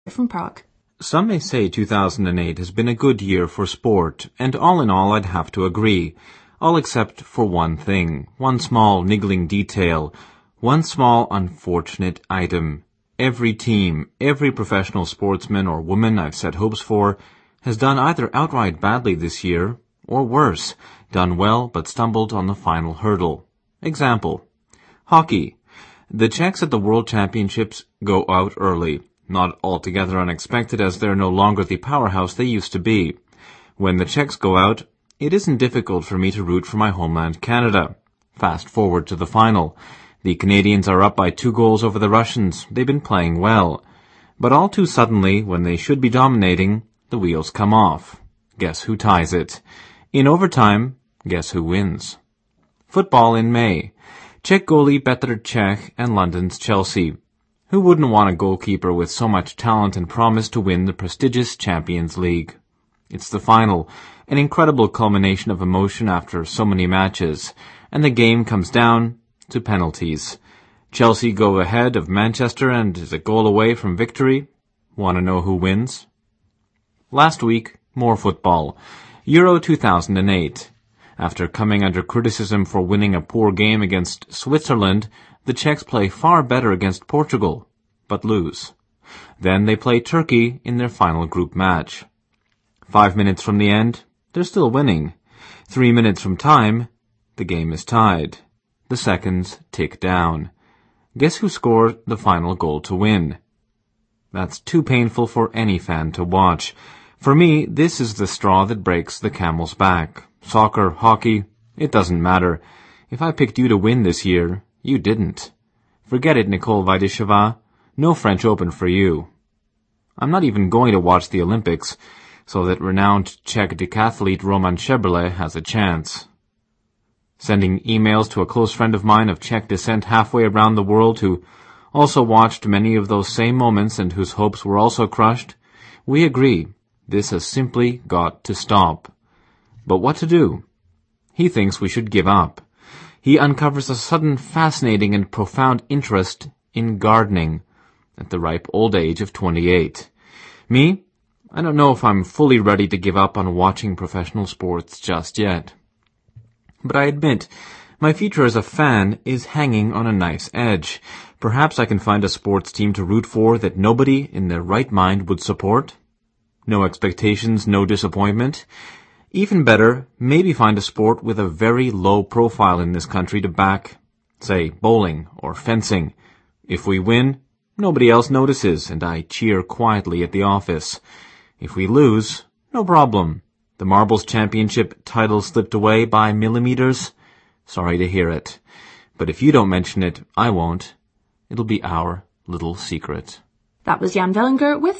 from Prague. Some may say 2008 has been a good year for sport, and all in all I'd have to agree. All except for one thing, one small niggling detail, one small unfortunate item. Every team, every professional sportsman or woman I've set hopes for, has done either outright badly this year, or worse, done well but stumbled on the final hurdle. Example: hockey. The Czechs at the World Championships go out early. Not altogether unexpected, as they're no longer the powerhouse they used to be. When the Czechs go out, it isn't difficult for me to root for my homeland Canada. Fast forward to the final. The Canadians are up by 2 goals over the Russians. They've been playing well. But all too suddenly, when they should be dominating, the wheels come off. Guess who ties it? In overtime, guess who wins? Football in May. Czech goalie Petr Cech and London's Chelsea. Who wouldn't want a goalkeeper with so much talent and promise to win the prestigious Champions League? It's the final, an incredible culmination of emotion after so many matches, and the game comes down to penalties. Chelsea go ahead of Manchester and is a goal away from victory. Want to know who wins? Last week, more football. Euro 2008. After coming under criticism for winning a poor game against Switzerland, the Czechs play far better against Portugal, but lose. Then they play Turkey in their final group match. 5 minutes from the end, they're still winning. 3 minutes from time, the game is tied. The seconds tick down. Guess who scored the final goal to win? That's too painful for any fan to watch. For me, this is the straw that breaks the camel's back. Soccer, hockey, it doesn't matter. If I picked you to win this year, you didn't. Forget it, Nicole Vaidisheva. No French Open for you. I'm not even going to watch the Olympics, so that renowned Czech decathlete Roman Šebrle has a chance. Sending emails to a close friend of mine of Czech descent halfway around the world who also watched many of those same moments and whose hopes were also crushed, we agree this has simply got to stop. But what to do? He thinks we should give up. He uncovers a sudden fascinating and profound interest in gardening at the ripe old age of 28. Me? I don't know if I'm fully ready to give up on watching professional sports just yet. But I admit, my future as a fan is hanging on a knife's edge. Perhaps I can find a sports team to root for that nobody in their right mind would support. No expectations, no disappointment. Even better, maybe find a sport with a very low profile in this country to back, say, bowling or fencing. If we win, nobody else notices, and I cheer quietly at the office. If we lose, no problem. The Marbles Championship title slipped away by millimeters. Sorry to hear it. But if you don't mention it, I won't. It'll be our little secret. That was Jan Vellinger with